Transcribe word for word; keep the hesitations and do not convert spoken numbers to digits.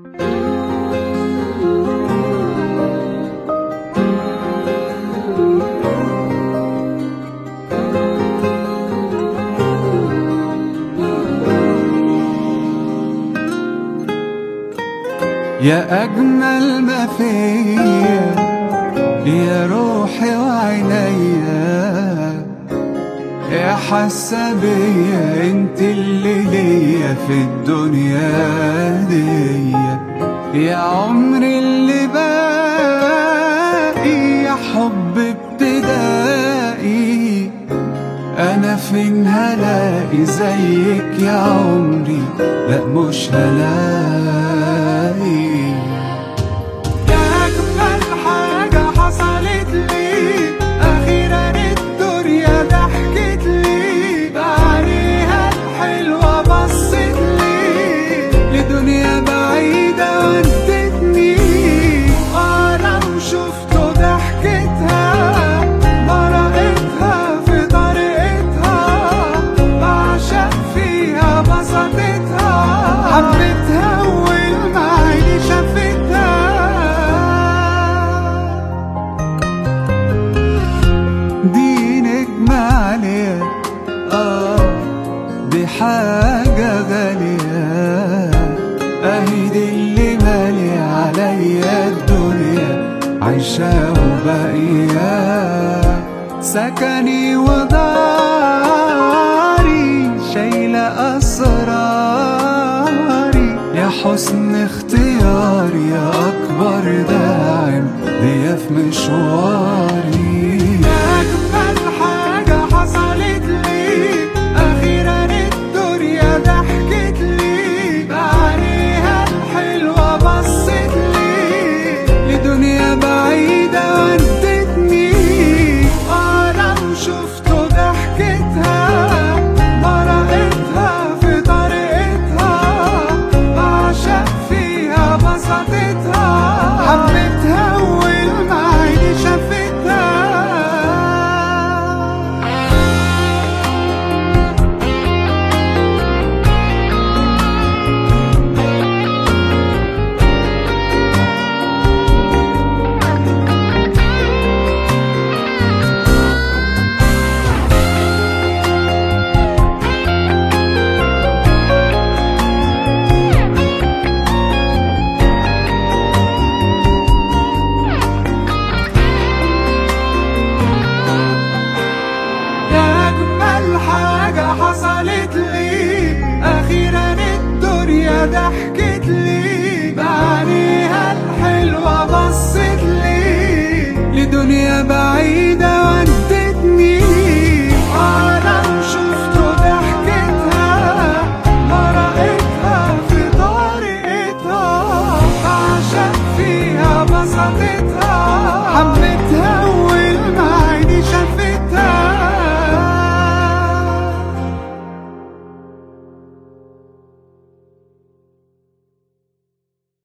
يا أجمل ما فيا يا روحي وعينيا، يا حاسة بيا انت اللي ليا في الدنيا دي، يا عمري اللي باقي، يا حب ابتدائي. أنا فين هلاقي زيك يا عمري؟ لأ مش هلاقي. يا أجمل حاجة حصلت لي، أخيرا الدنيا ضحكت لي، بعينيها الحلوة بصت لي، لدنيا بعيدة ودتني، وأنا وشفته ضحكتها، برقتها في طريقتها، بعشق فيها بساطتها، حبيتها أول ما عيني شافتها. دي نجمة عالية، آه دي حاجة غالية، أهي دي اللي مالية عليا الدنيا، عايشة وباقية، سكني وداري، شايلة أسراري، يا حسن اختياري، يا أكبر داعم ليا في مشواري. يا أجمل حاجة حصلت لي، أخيرا الدنيا ضحكت لي، بعينيها الحلوة بصت لي، لدنيا بعيدة ودتني، وأنا وشفته ضحكتها، برقتها في طريقتها، بعشق فيها بساطتها، حبيتها أول ما عيني شافتها. حاجة حصلت لي، أخيرا الدنيا ضحكت